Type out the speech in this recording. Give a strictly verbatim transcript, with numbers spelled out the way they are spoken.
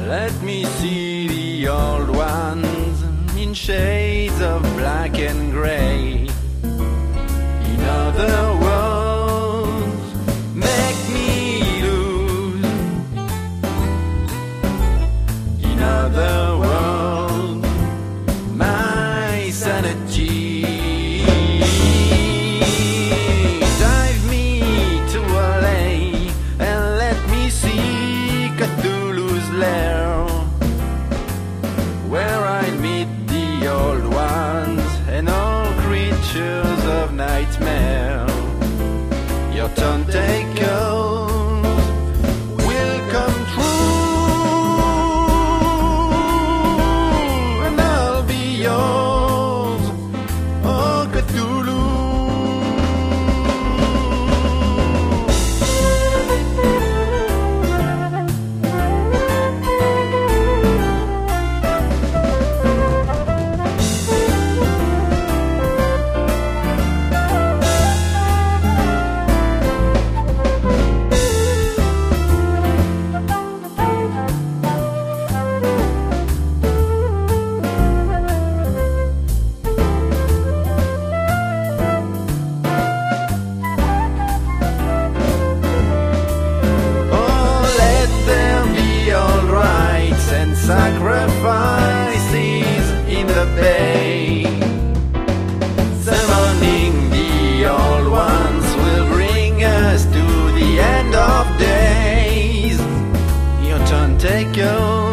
Let me see the old ones in shades of black and gray. In other words, make me lose. In other words, my sanity. Dive me to a lake and let me see Cthulhu's lair, where I meet the old ones and all creatures of nightmare. Your turn takers will come true, and I'll be yours, oh Cthulhu. Sacrifices in the bay, summoning the old ones will bring us to the end of days. Your turn, take your